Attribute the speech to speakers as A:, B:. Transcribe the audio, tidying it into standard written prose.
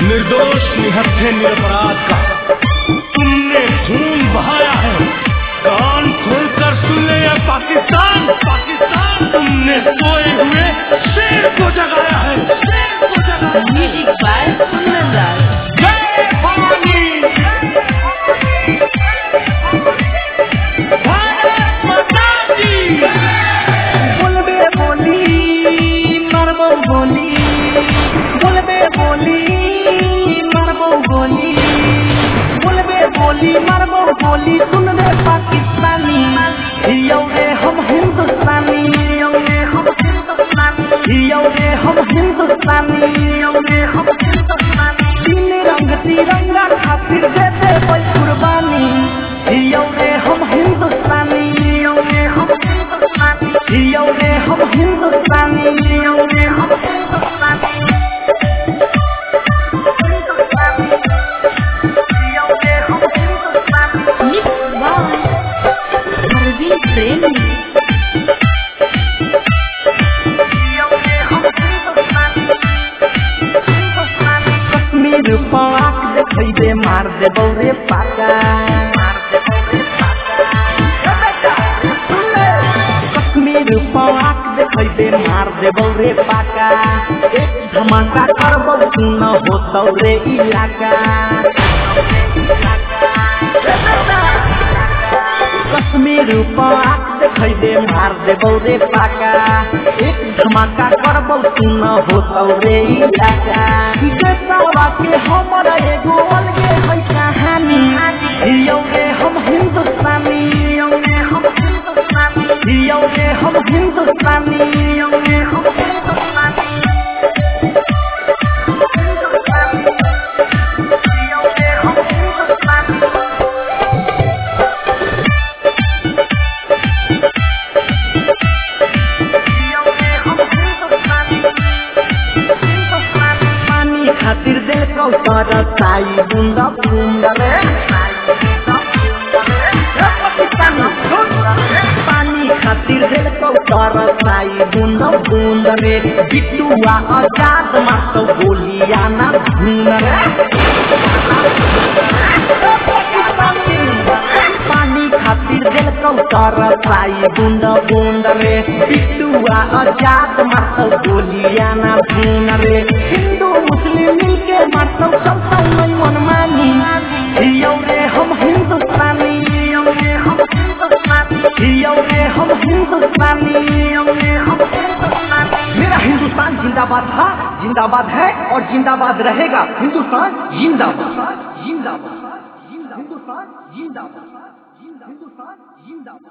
A: निर्दोष निहत्थे निरपराध का तुमने खून बहाया है। कान खोलकर सुन ले ये पाकिस्तान, पाकिस्तान तुमने सोए हुए शेर को जगाया है, शेर को जगाया है।
B: म्यूजिक बाय कुंदन
A: जय भवानी, भारत माता की।
B: बोलबे बोली मारबो गोली, बोलबे बोली मारबो गोली, बोलबे बोली मारबो गोली। सुन रे पाकिस्तानी, हियो रे हम हिंदुस्तानी, हियो रे हम हिंदुस्तानी, हियो रे हम हिंदुस्तानी, हियो रे हम हिंदुस्तानी। तीन रंग तिरंगा खातिर दे दे कोई कुर्बानी, हियो रे हम हिंदुस्तानी, हियो रे हम हिंदुस्तानी, हियो रे हम हिंदुस्तानी, हियो रे हम हिंदुस्तानी। कश्मीर पाक देखै दे मार दे बौरे पाका, कश्मीर पाक देखै दे मार दे बौरे पाका। एक धमाका करबौ सुन होतौ रे इलाका। कश्मीर पाक देखै दे मार दे बौरे पाका। एक धमाका करबौ सुन होतौ रे इलाका। देशवा के हमर एगो अलगे है कहानी, हियो रे हम हिंदुस्तानी, हियो रे हम हिंदुस्तानी, हियो रे हम हिंदुस्तानी, हियो रे हम हिंदुस्तानी। खातिर दिल को तरसाई बूंदा बूंदा रे, पानी खातिर दिल को तरसाई बूंदा बूंदा रे। बिट्टुआ आजाद मारतो गोलियां ना धून रे। पानी खातिर दिल को तरसाई बूंदा बूंदा रे। बिट्टुआ आजाद मारतो गोलियां ना धून रे। हिंदू मुस्लिम मिलके मारतो सबका नहीं मनमानी, हियो रे हम हिंदुस्तानी, हियो रे हम हिंदुस्तानी, हियो रे हम हिंदुस्तानी, हियो रे हम हिंदुस्तानी।
A: मेरा हिंदुस्तान जिंदाबाद था, जिंदाबाद है और जिंदाबाद रहेगा। हिंदुस्तान जिंदाबाद, जिंदाबाद, हिंदुस्तान जिंदाबाद, हिंदुस्तान जिंदाबाद।